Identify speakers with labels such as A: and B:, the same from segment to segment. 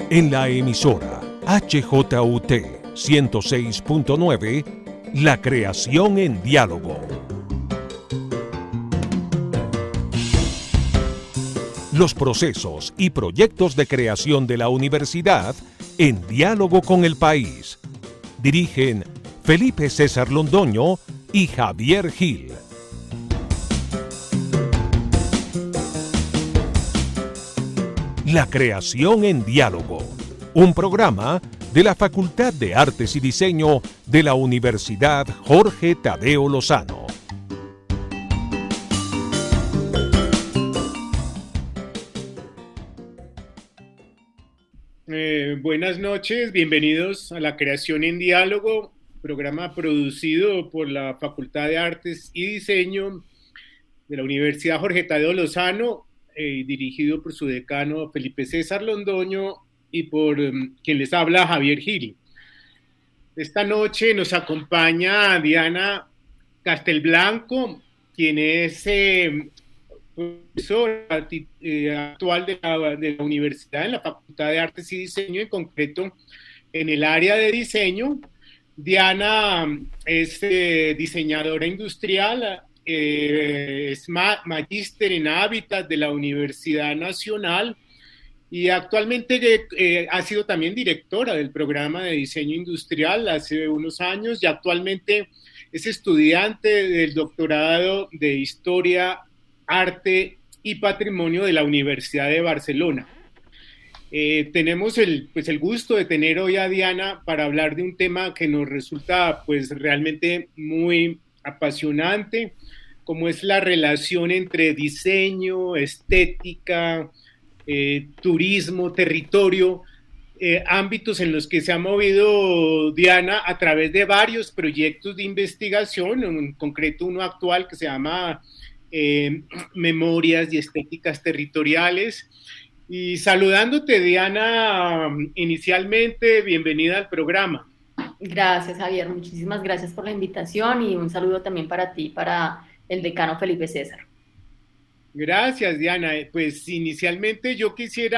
A: En la emisora HJUT 106.9, La Creación en Diálogo. Los procesos y proyectos de creación de la universidad en diálogo con el país. Dirigen Felipe César Londoño y Javier Gil. La Creación en Diálogo, un programa de la Facultad de Artes y Diseño de la Universidad Jorge Tadeo Lozano.
B: Buenas noches, bienvenidos a La Creación en Diálogo, programa producido por la Facultad de Artes y Diseño de la Universidad Jorge Tadeo Lozano, dirigido por su decano Felipe César Londoño y por quien les habla, Javier Gil. Esta noche nos acompaña Diana Castelblanco, quien es profesora actual de la universidad en la Facultad de Artes y Diseño, en concreto en el área de diseño. Diana es diseñadora industrial, es magíster en hábitat de la Universidad Nacional y actualmente ha sido también directora del programa de diseño industrial hace unos años y actualmente es estudiante del doctorado de Historia, Arte y Patrimonio de la Universidad de Barcelona. Tenemos el gusto de tener hoy a Diana para hablar de un tema que nos resulta realmente muy apasionante, como es la relación entre diseño, estética, turismo, territorio, ámbitos en los que se ha movido Diana a través de varios proyectos de investigación, en concreto uno actual que se llama Memorias y Estéticas Territoriales. Y saludándote, Diana, inicialmente, bienvenida al programa.
C: Gracias, Javier, muchísimas gracias por la invitación y un saludo también para ti, para el decano Felipe César.
B: Gracias, Diana. Pues inicialmente yo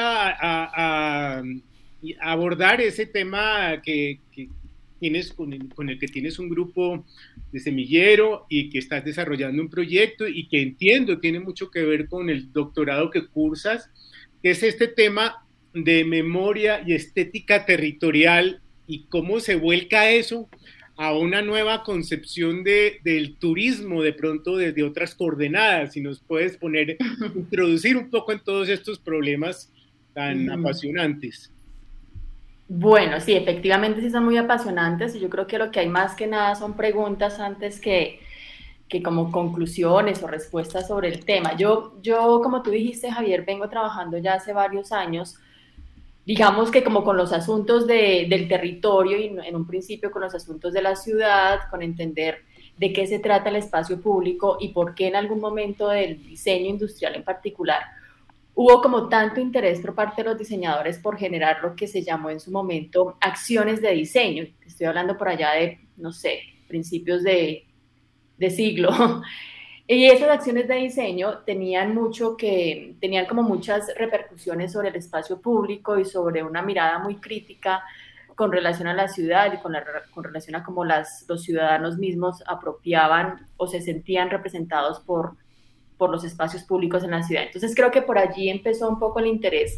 B: quisiera abordar ese tema que tienes con el que tienes un grupo de semillero y que estás desarrollando un proyecto y que entiendo tiene mucho que ver con el doctorado que cursas, que es este tema de memoria y estética territorial y cómo se vuelca eso a una nueva concepción del turismo, de pronto desde otras coordenadas. Si nos puedes introducir un poco en todos estos problemas tan apasionantes.
C: Bueno, sí, efectivamente sí son muy apasionantes y yo creo que lo que hay más que nada son preguntas antes que como conclusiones o respuestas sobre el tema. Yo, como tú dijiste, Javier, vengo trabajando ya hace varios años, digamos que como con los asuntos del territorio y en un principio con los asuntos de la ciudad, con entender de qué se trata el espacio público y por qué en algún momento del diseño industrial en particular hubo como tanto interés por parte de los diseñadores por generar lo que se llamó en su momento acciones de diseño. Estoy hablando por allá de, no sé, principios de siglo. Y esas acciones de diseño tenían como muchas repercusiones sobre el espacio público y sobre una mirada muy crítica con relación a la ciudad y con relación a cómo los ciudadanos mismos apropiaban o se sentían representados por los espacios públicos en la ciudad. Entonces creo que por allí empezó un poco el interés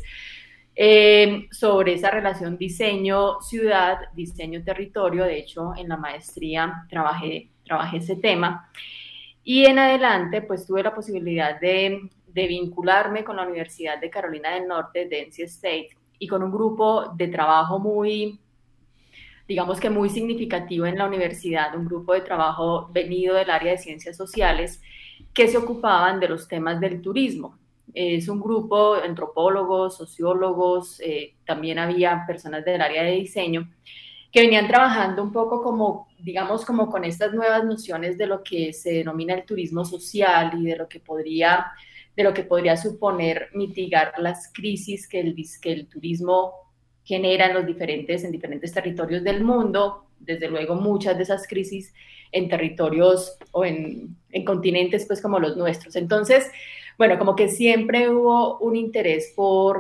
C: sobre esa relación diseño-ciudad, diseño-territorio. De hecho, en la maestría trabajé ese tema. Y en adelante, pues tuve la posibilidad de vincularme con la Universidad de Carolina del Norte, de NC State, y con un grupo de trabajo muy, digamos que muy significativo en la universidad, un grupo de trabajo venido del área de ciencias sociales, que se ocupaban de los temas del turismo. Es un grupo de antropólogos, sociólogos, también había personas del área de diseño, que venían trabajando un poco como con estas nuevas nociones de lo que se denomina el turismo social y de lo que podría suponer mitigar las crisis que el turismo genera en diferentes territorios del mundo. Desde luego muchas de esas crisis en territorios o en continentes pues como los nuestros. Entonces, bueno, como que siempre hubo un interés por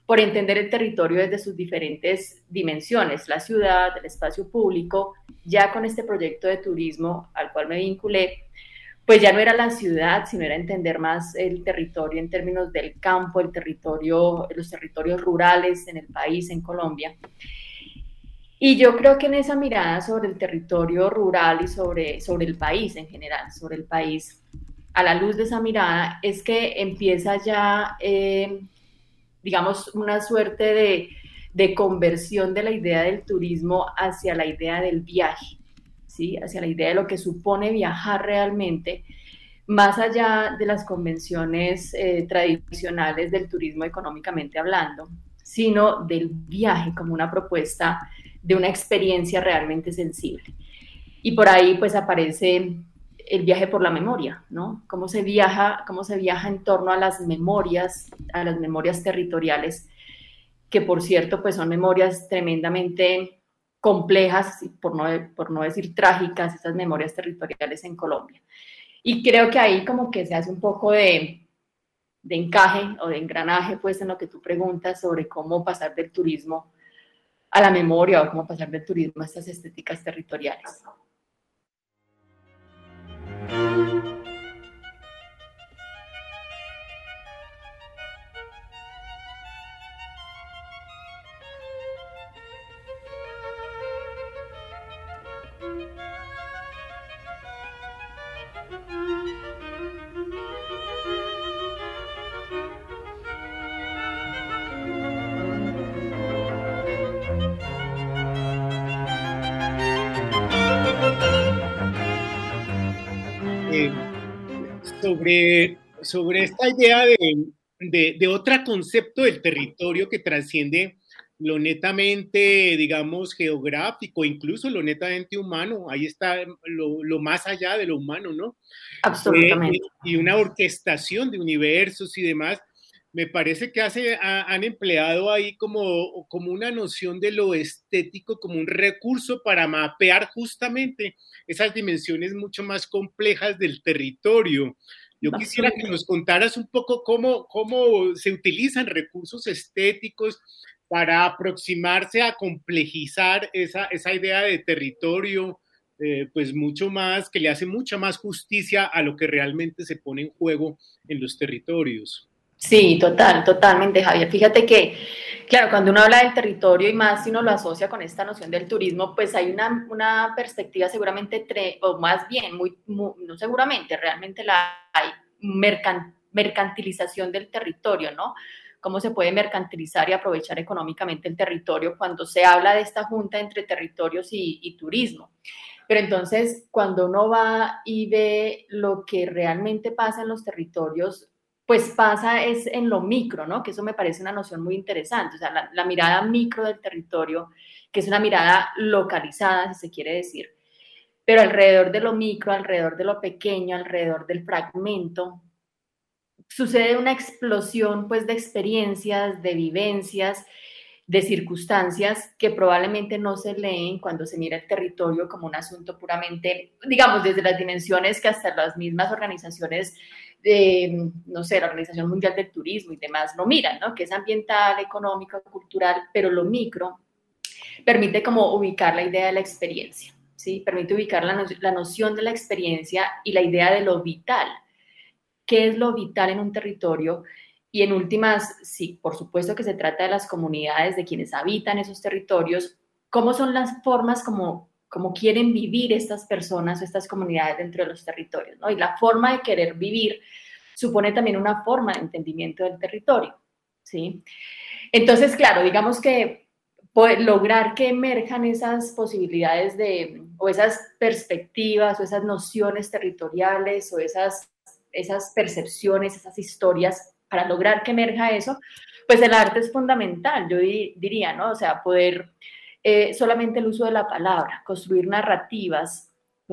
C: por entender el territorio desde sus diferentes dimensiones, la ciudad, el espacio público. Ya con este proyecto de turismo al cual me vinculé, pues ya no era la ciudad, sino era entender más el territorio en términos del campo, el territorio, los territorios rurales en el país, en Colombia. Y yo creo que en esa mirada sobre el territorio rural y sobre el país en general, sobre el país, a la luz de esa mirada, es que empieza ya, digamos, una suerte de conversión de la idea del turismo hacia la idea del viaje, ¿sí? Hacia la idea de lo que supone viajar realmente, más allá de las convenciones tradicionales del turismo económicamente hablando, sino del viaje como una propuesta de una experiencia realmente sensible. Y por ahí pues aparece el viaje por la memoria, ¿no? Cómo se viaja en torno a las memorias territoriales, que por cierto pues son memorias tremendamente complejas, por no decir trágicas, esas memorias territoriales en Colombia. Y creo que ahí como que se hace un poco de encaje o de engranaje pues en lo que tú preguntas sobre cómo pasar del turismo a la memoria o cómo pasar del turismo a estas estéticas territoriales.
B: Sobre esta idea de otro concepto del territorio que trasciende lo netamente, digamos, geográfico, incluso lo netamente humano. Ahí está lo más allá de lo humano, ¿no?
C: Absolutamente.
B: Y una orquestación de universos y demás. Me parece que han empleado ahí como una noción de lo estético, como un recurso para mapear justamente esas dimensiones mucho más complejas del territorio. Yo quisiera que nos contaras un poco cómo se utilizan recursos estéticos para aproximarse a complejizar esa idea de territorio, pues mucho más, que le hace mucha más justicia a lo que realmente se pone en juego en los territorios.
C: Sí, totalmente, Javier. Fíjate que, claro, cuando uno habla del territorio y más si uno lo asocia con esta noción del turismo, pues hay una perspectiva seguramente, o más bien, no seguramente, realmente la hay, mercantilización del territorio, ¿no? Cómo se puede mercantilizar y aprovechar económicamente el territorio cuando se habla de esta junta entre territorios y turismo. Pero entonces, cuando uno va y ve lo que realmente pasa en los territorios, pues pasa es en lo micro, ¿no? Que eso me parece una noción muy interesante, o sea, la mirada micro del territorio, que es una mirada localizada, si se quiere decir, pero alrededor de lo micro, alrededor de lo pequeño, alrededor del fragmento, sucede una explosión, pues, de experiencias, de vivencias, de circunstancias que probablemente no se leen cuando se mira el territorio como un asunto puramente, digamos, desde las dimensiones que hasta las mismas organizaciones no sé, la Organización Mundial del Turismo y demás lo miran, ¿no? Que es ambiental, económico, cultural, pero lo micro permite como ubicar la idea de la experiencia, ¿sí? Permite ubicar la noción de la experiencia y la idea de lo vital. ¿Qué es lo vital en un territorio? Y en últimas, sí, por supuesto que se trata de las comunidades, de quienes habitan esos territorios, cómo son las formas como quieren vivir estas personas, estas comunidades dentro de los territorios, ¿no? Y la forma de querer vivir supone también una forma de entendimiento del territorio, ¿sí? Entonces, claro, digamos que lograr que emerjan esas posibilidades o esas perspectivas, o esas nociones territoriales, o esas percepciones, esas historias, para lograr que emerja eso, pues el arte es fundamental, yo diría, ¿no? O sea, poder solamente el uso de la palabra, construir narrativas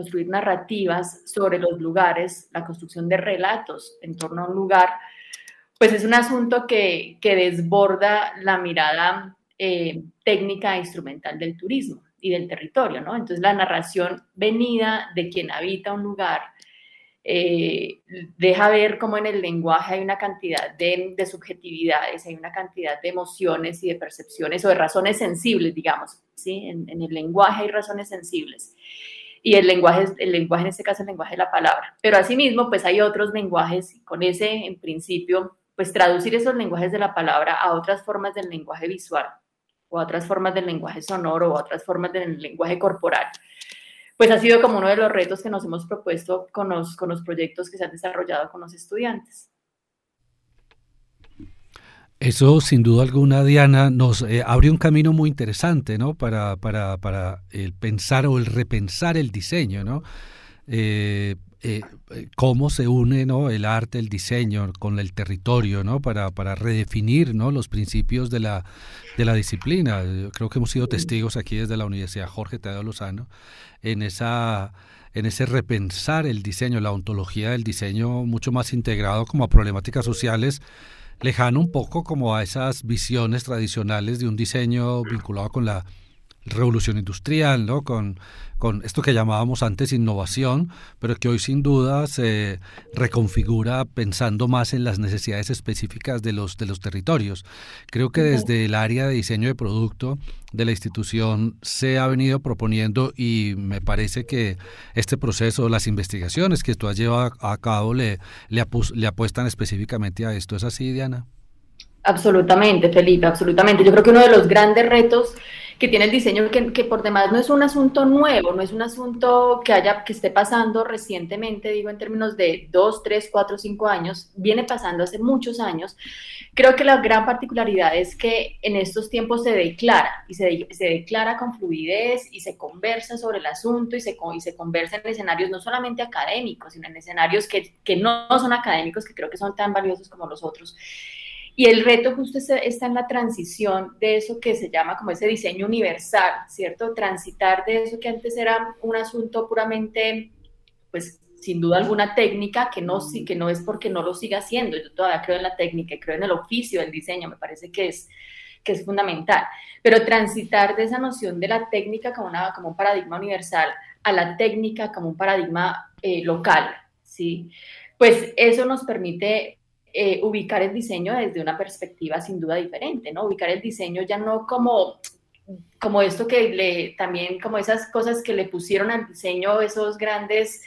C: sobre los lugares, la construcción de relatos en torno a un lugar, pues es un asunto que desborda la mirada técnica e instrumental del turismo y del territorio, ¿no? Entonces la narración venida de quien habita un lugar deja ver cómo en el lenguaje hay una cantidad de subjetividades, hay una cantidad de emociones y de percepciones o de razones sensibles, digamos, ¿sí? En el lenguaje hay razones sensibles. Y el lenguaje en este caso, el lenguaje de la palabra. Pero asimismo, pues hay otros lenguajes, y con ese, en principio, pues traducir esos lenguajes de la palabra a otras formas del lenguaje visual, o a otras formas del lenguaje sonoro, o a otras formas del lenguaje corporal, pues ha sido como uno de los retos que nos hemos propuesto con los proyectos que se han desarrollado con los estudiantes.
D: Eso, sin duda alguna, Diana, nos abre un camino muy interesante, ¿no? Para el pensar o el repensar el diseño, ¿no? Cómo se une, ¿no?, el arte, el diseño con el territorio, ¿no?, para redefinir, ¿no?, los principios de la disciplina. Yo creo que hemos sido testigos aquí desde la Universidad Jorge Tadeo Lozano en ese repensar el diseño, la ontología del diseño mucho más integrado como a problemáticas sociales, lejano un poco como a esas visiones tradicionales de un diseño vinculado con la revolución industrial, ¿no? Con esto que llamábamos antes innovación, pero que hoy sin duda se reconfigura pensando más en las necesidades específicas de los territorios. Creo que desde el área de diseño de producto de la institución se ha venido proponiendo, y me parece que este proceso, las investigaciones que tú has llevado a cabo le apuestan específicamente a esto. ¿Es así, Diana?
C: Absolutamente, Felipe, absolutamente. Yo creo que uno de los grandes retos que tiene el diseño, que por demás no es un asunto nuevo, no es un asunto que esté pasando recientemente, digo en términos de 2, 3, 4, 5 años, viene pasando hace muchos años. Creo que la gran particularidad es que en estos tiempos se declara, y se declara con fluidez, y se conversa sobre el asunto, y se conversa en escenarios no solamente académicos, sino en escenarios que no son académicos, que creo que son tan valiosos como los otros. Y el reto justo está en la transición de eso que se llama como ese diseño universal, ¿cierto? Transitar de eso que antes era un asunto puramente, pues sin duda alguna técnica, que no es porque no lo siga haciendo. Yo todavía creo en la técnica y creo en el oficio del diseño, me parece que es fundamental. Pero transitar de esa noción de la técnica como un paradigma universal a la técnica como un paradigma local, ¿sí? Pues eso nos permite ubicar el diseño desde una perspectiva sin duda diferente, ¿no? Ubicar el diseño ya no como esto también como esas cosas que le pusieron al diseño, esos grandes,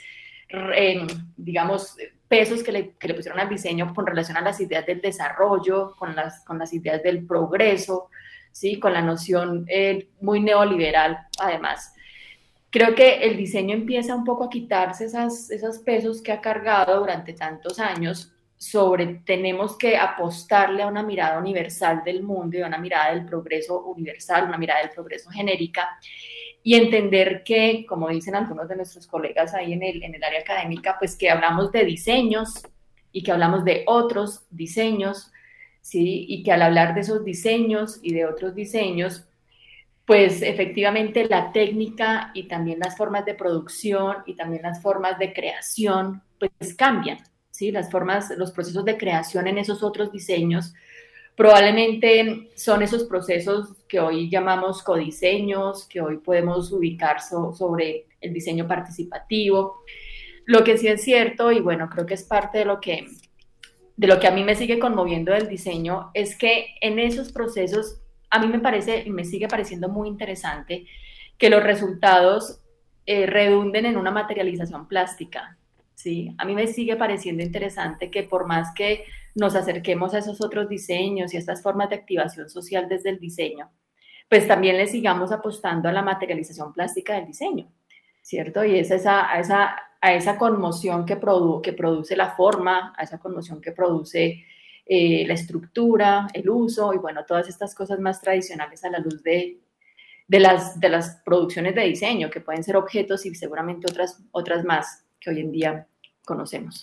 C: digamos, pesos que le pusieron al diseño con relación a las ideas del desarrollo, con las ideas del progreso, ¿sí? Con la noción muy neoliberal, además. Creo que el diseño empieza un poco a quitarse esos pesos que ha cargado durante tantos años tenemos que apostarle a una mirada universal del mundo y a una mirada del progreso universal, una mirada del progreso genérica, y entender que, como dicen algunos de nuestros colegas ahí en el área académica, pues que hablamos de diseños y que hablamos de otros diseños, ¿sí? Y que al hablar de esos diseños y de otros diseños, pues efectivamente la técnica y también las formas de producción y también las formas de creación, pues cambian. ¿Sí? Las formas, los procesos de creación en esos otros diseños probablemente son esos procesos que hoy llamamos codiseños, que hoy podemos ubicar sobre el diseño participativo. Lo que sí es cierto, y bueno, creo que es parte de lo que a mí me sigue conmoviendo del diseño, es que en esos procesos a mí me sigue pareciendo muy interesante que los resultados redunden en una materialización plástica. Sí, a mí me sigue pareciendo interesante que por más que nos acerquemos a esos otros diseños y a estas formas de activación social desde el diseño, pues también le sigamos apostando a la materialización plástica del diseño, ¿cierto? Y es a esa conmoción que produce la forma, a esa conmoción que produce la estructura, el uso y bueno, todas estas cosas más tradicionales a la luz de las producciones de diseño, que pueden ser objetos y seguramente otras más que hoy en día conocemos.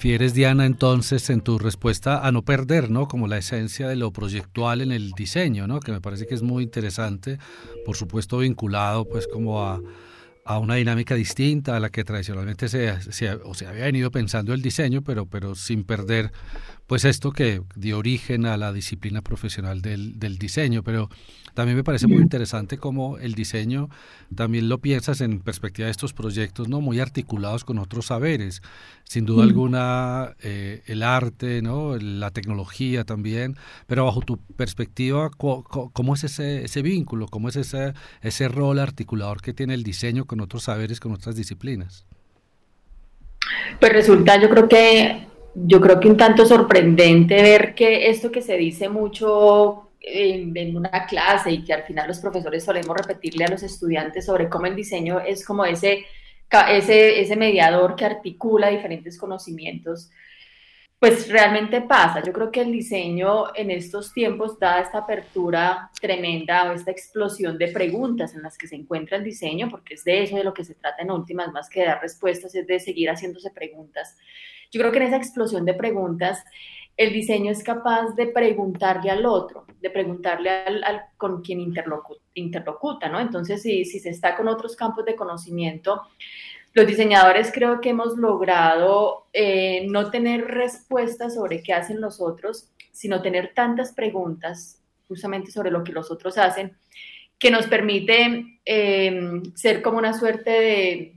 D: refieres, Diana, entonces, en tu respuesta a no perder, ¿no? Como la esencia de lo proyectual en el diseño, ¿no? Que me parece que es muy interesante, por supuesto vinculado pues como a una dinámica distinta a la que tradicionalmente se había venido pensando el diseño, pero sin perder pues esto que dio origen a la disciplina profesional del diseño. Pero también me parece muy interesante cómo el diseño también lo piensas en perspectiva de estos proyectos, ¿no? Muy articulados con otros saberes. Sin duda alguna, el arte, ¿no? La tecnología también, pero bajo tu perspectiva, ¿cómo es ese vínculo? ¿Cómo es ese rol articulador que tiene el diseño con otros saberes, con otras disciplinas?
C: Pues resulta, yo creo que un tanto sorprendente ver que esto que se dice mucho en una clase y que al final los profesores solemos repetirle a los estudiantes sobre cómo el diseño es como ese mediador que articula diferentes conocimientos, pues realmente pasa. Yo creo que el diseño en estos tiempos da esta apertura tremenda o esta explosión de preguntas en las que se encuentra el diseño, porque es de eso de lo que se trata en últimas, más que de dar respuestas, es de seguir haciéndose preguntas. Yo creo que en esa explosión de preguntas, el diseño es capaz de preguntarle al otro, de preguntarle con quien interlocuta, ¿no? Entonces, si se está con otros campos de conocimiento, los diseñadores creo que hemos logrado no tener respuestas sobre qué hacen los otros, sino tener tantas preguntas justamente sobre lo que los otros hacen, que nos permite ser como una suerte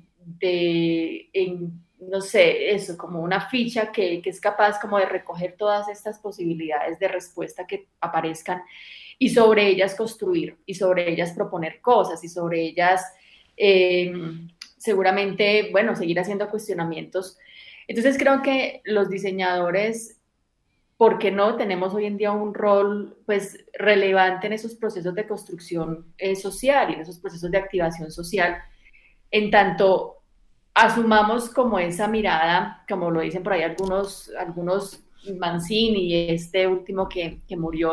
C: no sé, eso, como una ficha que es capaz como de recoger todas estas posibilidades de respuesta que aparezcan y sobre ellas construir, y sobre ellas proponer cosas, y sobre ellas seguramente, bueno, seguir haciendo cuestionamientos. Entonces creo que los diseñadores, ¿por qué no? Tenemos hoy en día un rol pues relevante en esos procesos de construcción social y en esos procesos de activación social, en tanto asumamos como esa mirada, como lo dicen por ahí algunos Mancini y este último que murió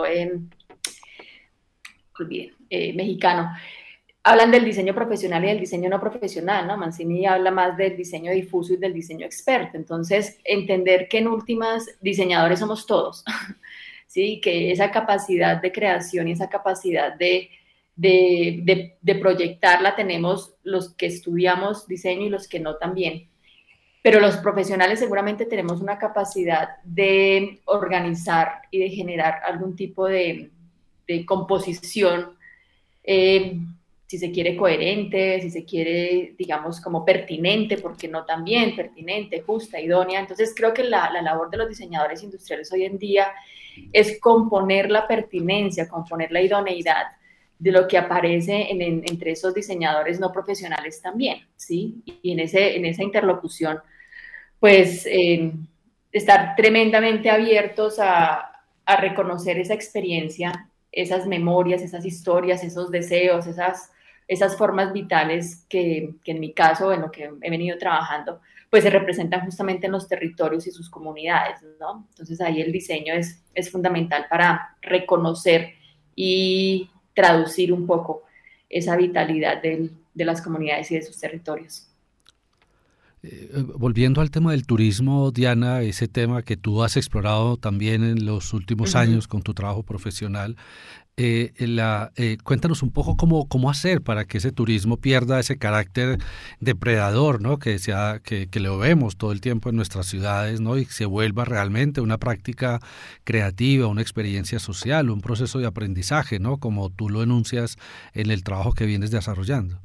C: mexicano, hablan del diseño profesional y del diseño no profesional, ¿no? Mancini habla más del diseño difuso y del diseño experto. Entonces, entender que en últimas diseñadores somos todos, ¿sí? Que esa capacidad de creación y esa capacidad de proyectar la tenemos los que estudiamos diseño y los que no también. Pero los profesionales seguramente tenemos una capacidad de organizar y de generar algún tipo de composición, si se quiere coherente, si se quiere, digamos, como pertinente, porque no también, pertinente, justa, idónea. Entonces creo que la labor de los diseñadores industriales hoy en día es componer la pertinencia, componer la idoneidad de lo que aparece entre esos diseñadores no profesionales también, ¿sí? Y en esa interlocución, pues, estar tremendamente abiertos a reconocer esa experiencia, esas memorias, esas historias, esos deseos, esas formas vitales que en mi caso, en lo que he venido trabajando, pues se representan justamente en los territorios y sus comunidades, ¿no? Entonces ahí el diseño es fundamental para reconocer y traducir un poco esa vitalidad de las comunidades y de sus territorios.
D: Volviendo al tema del turismo, Diana, ese tema que tú has explorado también en los últimos años con tu trabajo profesional, cuéntanos un poco cómo hacer para que ese turismo pierda ese carácter depredador, ¿no? Que lo vemos todo el tiempo en nuestras ciudades, ¿no? Y se vuelva realmente una práctica creativa, una experiencia social, un proceso de aprendizaje, ¿no? Como tú lo enuncias en el trabajo que vienes desarrollando.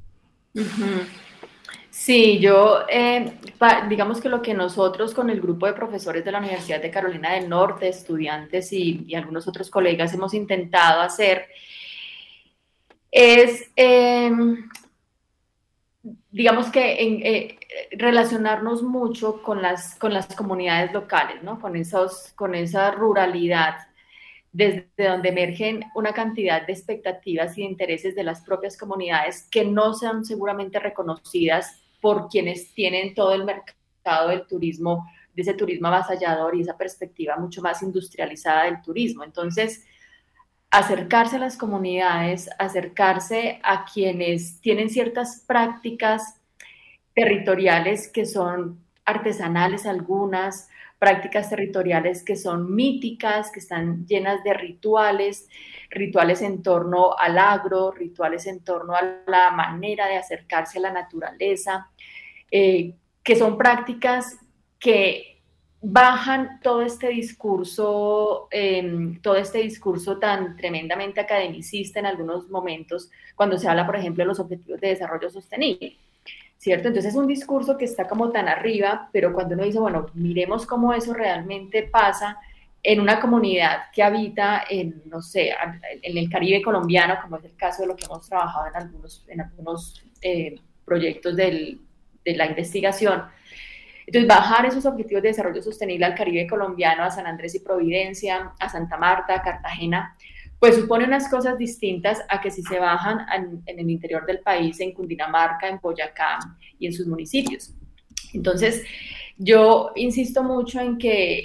C: Sí, digamos que lo que nosotros con el grupo de profesores de la Universidad de Carolina del Norte, estudiantes y algunos otros colegas hemos intentado hacer es, digamos que relacionarnos mucho con las comunidades locales, ¿no? Con esa ruralidad, desde donde emergen una cantidad de expectativas y de intereses de las propias comunidades que no sean seguramente reconocidas por quienes tienen todo el mercado del turismo, de ese turismo avasallador y esa perspectiva mucho más industrializada del turismo. Entonces, acercarse a las comunidades, acercarse a quienes tienen ciertas prácticas territoriales que son artesanales algunas, prácticas territoriales que son míticas, que están llenas de rituales, rituales en torno al agro, rituales en torno a la manera de acercarse a la naturaleza, que son prácticas que bajan todo este discurso tan tremendamente academicista en algunos momentos, cuando se habla, por ejemplo, de los objetivos de desarrollo sostenible, ¿cierto? Entonces es un discurso que está como tan arriba, pero cuando uno dice, bueno, miremos cómo eso realmente pasa en una comunidad que habita en, no sé, en el Caribe colombiano, como es el caso de lo que hemos trabajado en algunos proyectos de la investigación. Entonces, bajar esos objetivos de desarrollo sostenible al Caribe colombiano, a San Andrés y Providencia, a Santa Marta, a Cartagena, pues supone unas cosas distintas a que si se bajan en el interior del país, en Cundinamarca, en Boyacá y en sus municipios. Entonces, yo insisto mucho en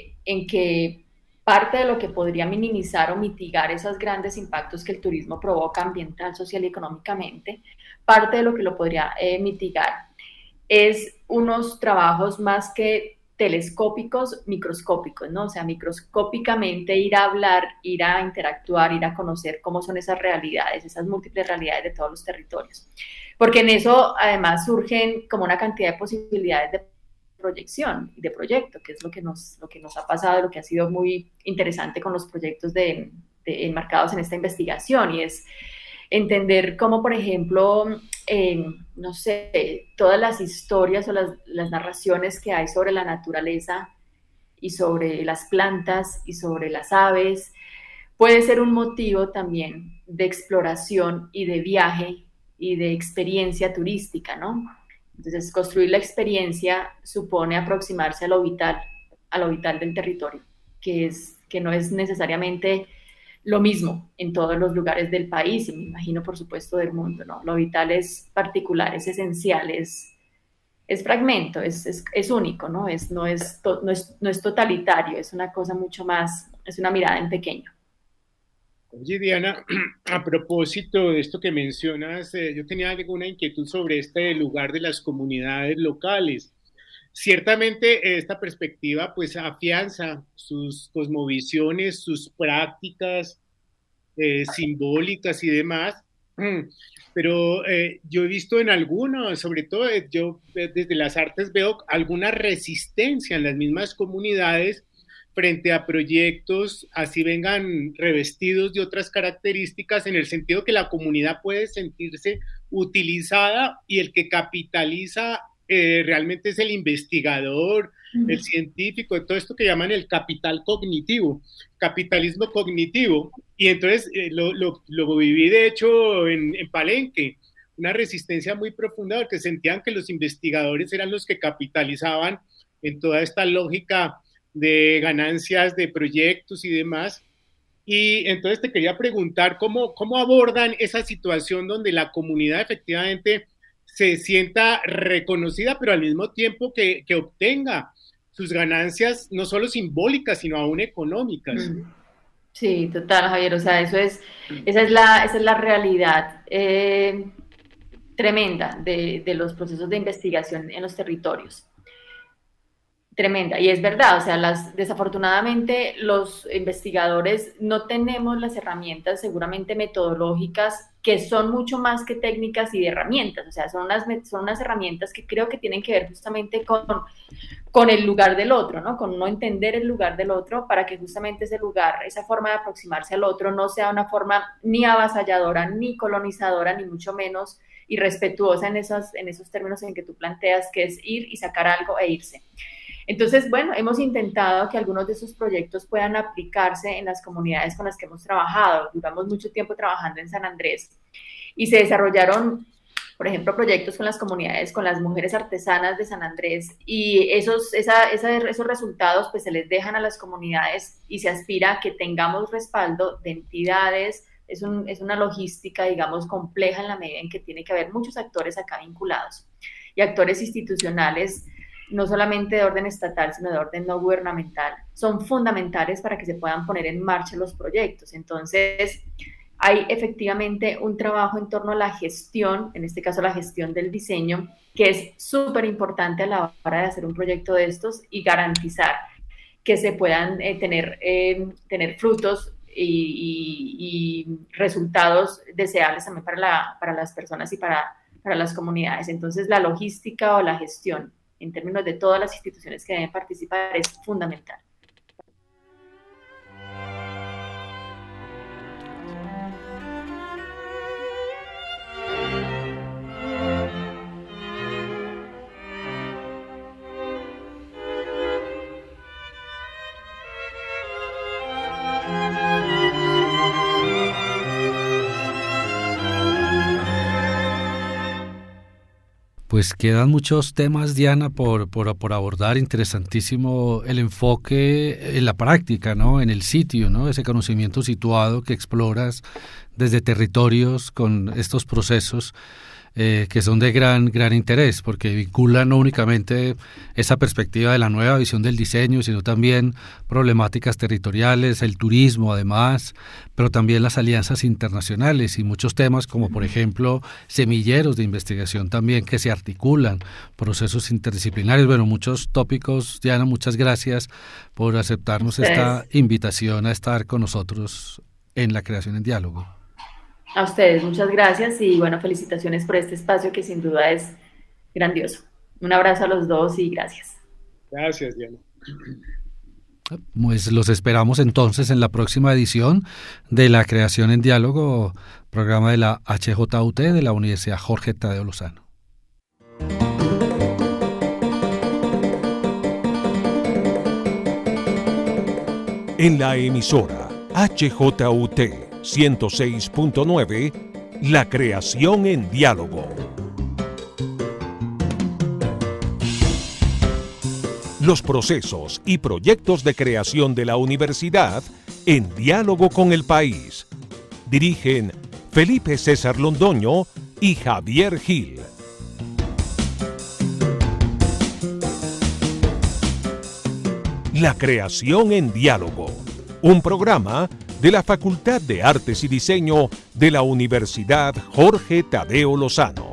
C: que parte de lo que podría minimizar o mitigar esos grandes impactos que el turismo provoca ambiental, social y económicamente, parte de lo que lo podría mitigar es unos trabajos más que telescópicos, microscópicos, ¿no? O sea, microscópicamente ir a hablar, ir a interactuar, ir a conocer cómo son esas realidades, esas múltiples realidades de todos los territorios. Porque en eso, además, surgen como una cantidad de posibilidades de proyección y de proyecto, que es lo que nos ha pasado, lo que ha sido muy interesante con los proyectos enmarcados en esta investigación, y es entender cómo, por ejemplo, no sé, todas las historias o las narraciones que hay sobre la naturaleza y sobre las plantas y sobre las aves puede ser un motivo también de exploración y de viaje y de experiencia turística, ¿no? Entonces, construir la experiencia supone aproximarse a lo vital del territorio, que no es necesariamente lo mismo en todos los lugares del país y me imagino, por supuesto, del mundo, ¿no? Lo vital es particular, es esencial, es fragmento, es único, ¿no? No es totalitario, es una cosa mucho más, es una mirada en pequeño.
B: Oye, Diana, a propósito de esto que mencionas, yo tenía alguna inquietud sobre este lugar de las comunidades locales. Ciertamente esta perspectiva pues afianza sus cosmovisiones, sus prácticas simbólicas y demás, pero yo he visto en algunos, sobre todo yo desde las artes veo alguna resistencia en las mismas comunidades frente a proyectos así vengan revestidos de otras características, en el sentido que la comunidad puede sentirse utilizada y el que capitaliza realmente es el investigador, el científico, todo esto que llaman el capital cognitivo, capitalismo cognitivo. Y entonces lo viví de hecho en Palenque, una resistencia muy profunda porque sentían que los investigadores eran los que capitalizaban en toda esta lógica de ganancias de proyectos y demás. Y entonces te quería preguntar cómo abordan esa situación donde la comunidad efectivamente se sienta reconocida, pero al mismo tiempo que obtenga sus ganancias no solo simbólicas, sino aún económicas.
C: Sí, total, Javier. O sea, esa es la realidad tremenda de los procesos de investigación en los territorios. Tremenda, y es verdad, o sea, desafortunadamente los investigadores no tenemos las herramientas seguramente metodológicas que son mucho más que técnicas y de herramientas, o sea, son unas herramientas que creo que tienen que ver justamente con el lugar del otro, ¿no? Con no entender el lugar del otro para que justamente ese lugar, esa forma de aproximarse al otro no sea una forma ni avasalladora, ni colonizadora, ni mucho menos irrespetuosa en esos términos en que tú planteas, que es ir y sacar algo e irse. Entonces, bueno, hemos intentado que algunos de esos proyectos puedan aplicarse en las comunidades con las que hemos trabajado. Duramos mucho tiempo trabajando en San Andrés y se desarrollaron, por ejemplo, proyectos con las comunidades, con las mujeres artesanas de San Andrés, y esos resultados pues se les dejan a las comunidades y se aspira a que tengamos respaldo de entidades. Es una logística, digamos, compleja en la medida en que tiene que haber muchos actores acá vinculados y actores institucionales, no solamente de orden estatal, sino de orden no gubernamental, son fundamentales para que se puedan poner en marcha los proyectos. Entonces, hay efectivamente un trabajo en torno a la gestión, en este caso la gestión del diseño, que es súper importante a la hora de hacer un proyecto de estos y garantizar que se puedan tener frutos y resultados deseables también para las personas y para las comunidades. Entonces, la logística o la gestión, en términos de todas las instituciones que deben participar, es fundamental.
D: Pues quedan muchos temas, Diana, por abordar. Interesantísimo el enfoque en la práctica, ¿no? En el sitio, ¿no? Ese conocimiento situado que exploras desde territorios con estos procesos que son de gran interés, porque vinculan no únicamente esa perspectiva de la nueva visión del diseño, sino también problemáticas territoriales, el turismo además, pero también las alianzas internacionales y muchos temas como por ejemplo semilleros de investigación también que se articulan, procesos interdisciplinarios, bueno, muchos tópicos. Diana, muchas gracias por aceptarnos esta invitación a estar con nosotros en La Creación en Diálogo.
C: A ustedes, muchas gracias y bueno, felicitaciones por este espacio que sin duda es grandioso. Un abrazo a los dos y gracias.
B: Gracias, Diana.
D: Pues los esperamos entonces en la próxima edición de La Creación en Diálogo, programa de la HJUT de la Universidad Jorge Tadeo Lozano.
A: En la emisora HJUT 106.9, La Creación en Diálogo. Los procesos y proyectos de creación de la universidad en diálogo con el país. Dirigen Felipe César Londoño y Javier Gil. La Creación en Diálogo, un programa de la Facultad de Artes y Diseño de la Universidad Jorge Tadeo Lozano.